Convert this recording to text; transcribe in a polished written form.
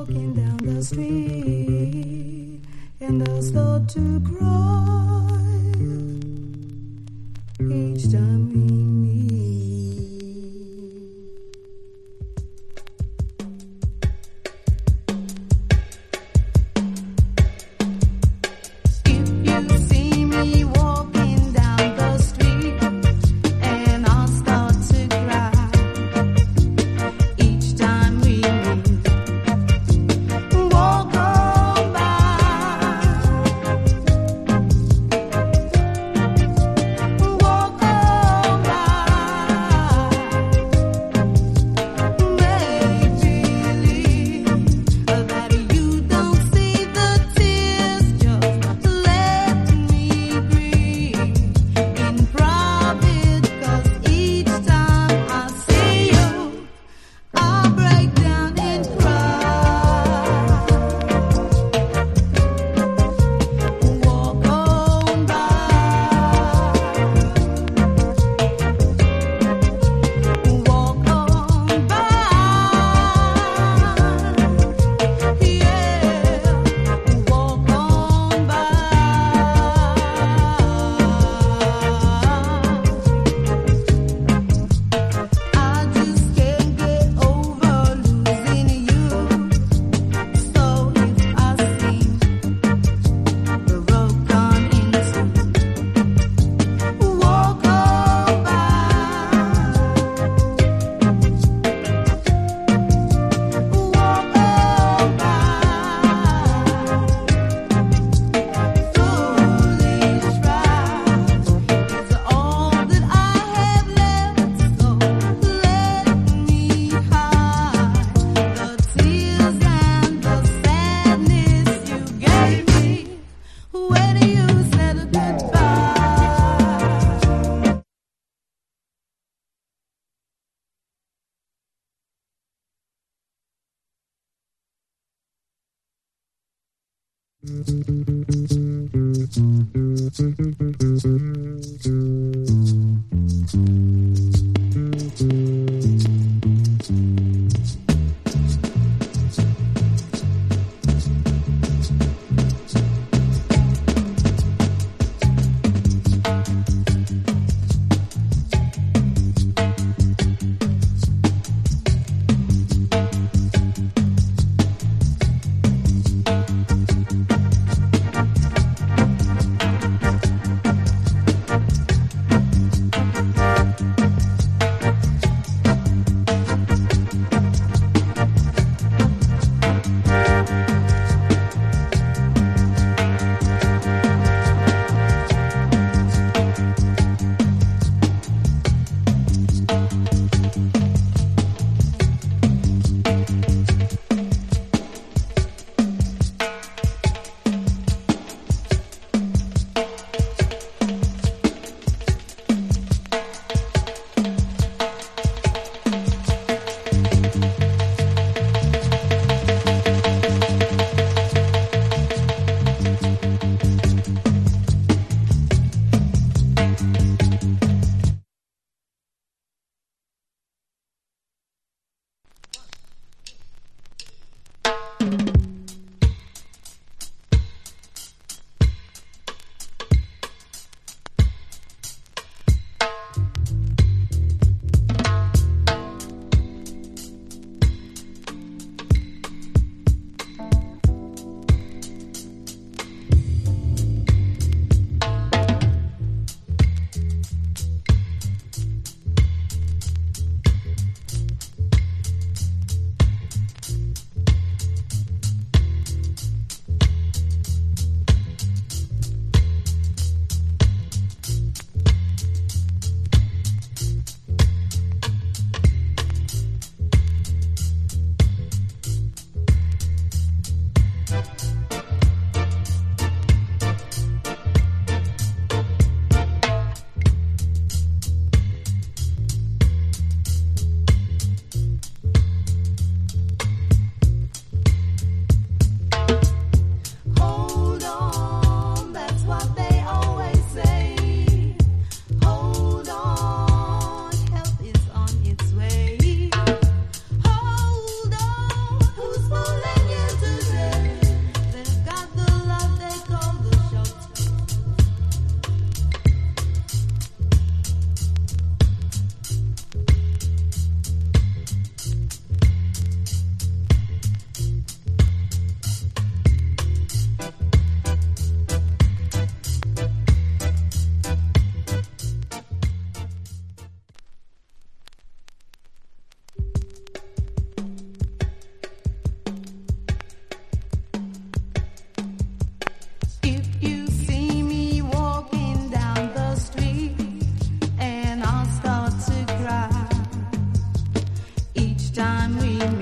walking down the street and I'll start to cry each time we meet. If you see me walking down the street and I'll start to cry each time we meet, walk on by, walk on by, make believe that you don't see the tears, just let me breathe in private, 'cause each time I see you I'll break down and cry. Walk on by, walk on by, yeah, walk on by. I just can't get over losing you. So if I seem broken into, walk on by, walk on by. Foolish ride is all that I have left, so let me hide the tears and the sadness you gave me when you said goodbye. time we